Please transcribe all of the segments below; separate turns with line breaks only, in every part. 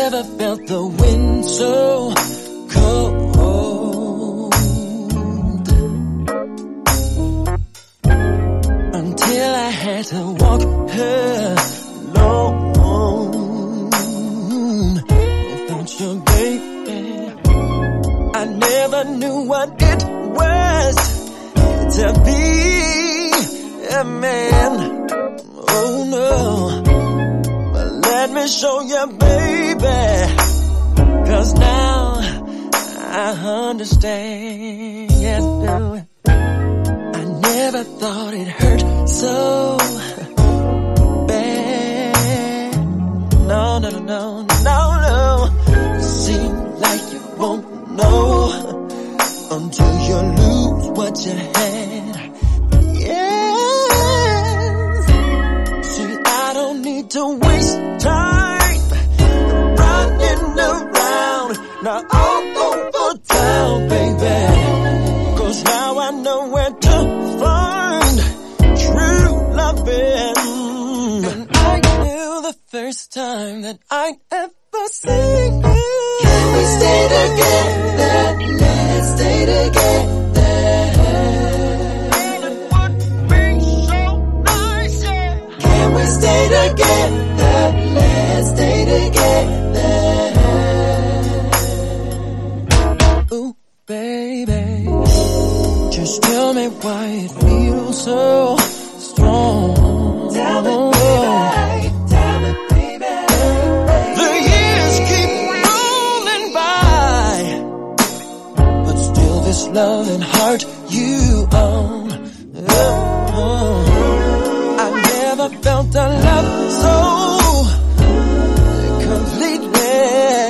never felt the wind so cold until I had to walk alone without your baby. I never knew what it was to be a man. Oh no, but let me show you, baby, 'cause now I understand. Yes, do. I never thought it hurt so bad. No, no, no, no, no, no. Seems like you won't know until you lose what you had. Yes. See, I don't need to waste time running around now all over town, baby, 'cause now I know where to find true loving. And I knew the first time that I'd ever seen you.
Can we stay together? Let's stay together.
It would be so nice, yeah.
Can we stay together? Let's stay together.
Ooh, baby, just tell me why it feels so strong.
Tell me, baby. Tell me, baby.
The years keep rolling by, but still this loving heart you own. Oh, I never felt a love so completely.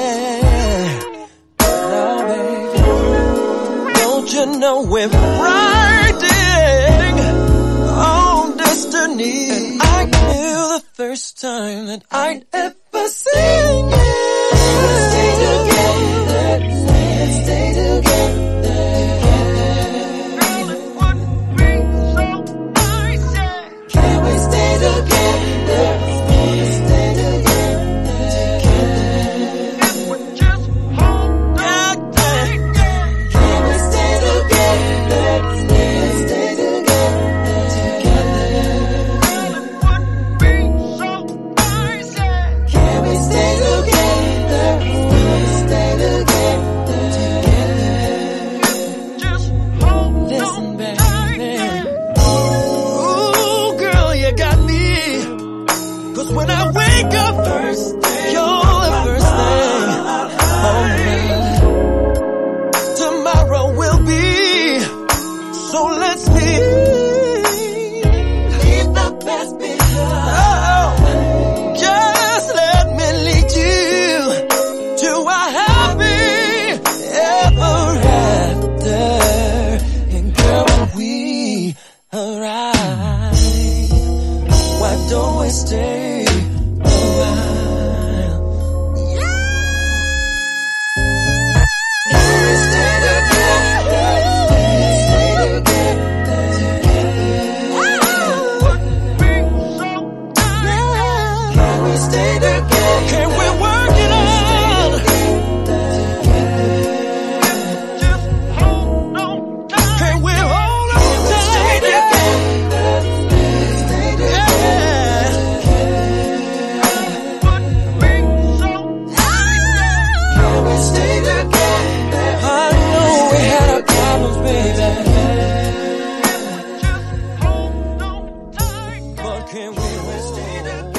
Now, baby, don't you know we're riding on destiny? And I knew the first time that I'd ever seen you.
Let's stay together. Let's stay together.
Girl, it would be so nice, yeah.
Can we stay together? Let's stay together.
It would just hold on tight, yeah.
Can we stay together? Let's stay together.
Girl, it would be so nice, yeah.
Can we stay together? Let's stay together.
Just hold
Listen,
on
baby.
tight, yeah. Ooh, girl, you got me. 'Cause when I wake up first, you're the first thing on me. Tomorrow will be, so let's leave the past behind. Oh, just let me lead you to a happy ever after. And girl, when we arrive, why don't we stay a while?
Can we stay together? Let's stay together.
Would be so nice.
Can we stay together?
Can we work it out? Just hold on tight. Can we hold on tight? Can we stay together?